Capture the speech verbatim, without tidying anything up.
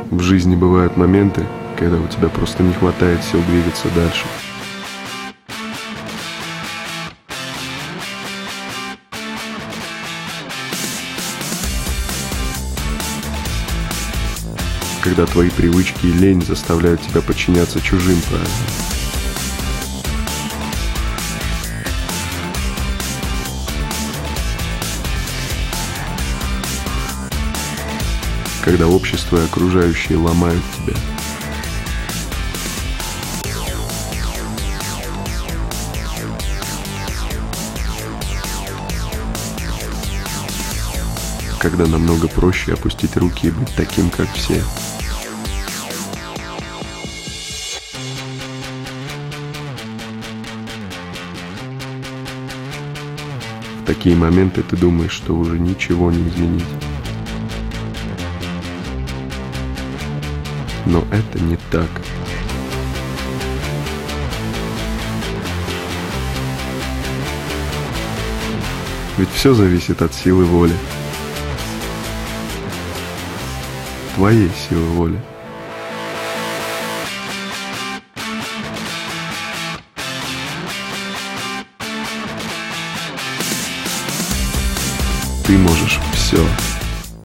В жизни бывают моменты, когда у тебя просто не хватает сил двигаться дальше. Когда твои привычки и лень заставляют тебя подчиняться чужим правилам. Когда общество и окружающие ломают тебя. Когда намного проще опустить руки и быть таким, как все. В такие моменты ты думаешь, что уже ничего не изменить. Но это не так. Ведь все зависит от силы воли. Твоей силы воли. Ты можешь все.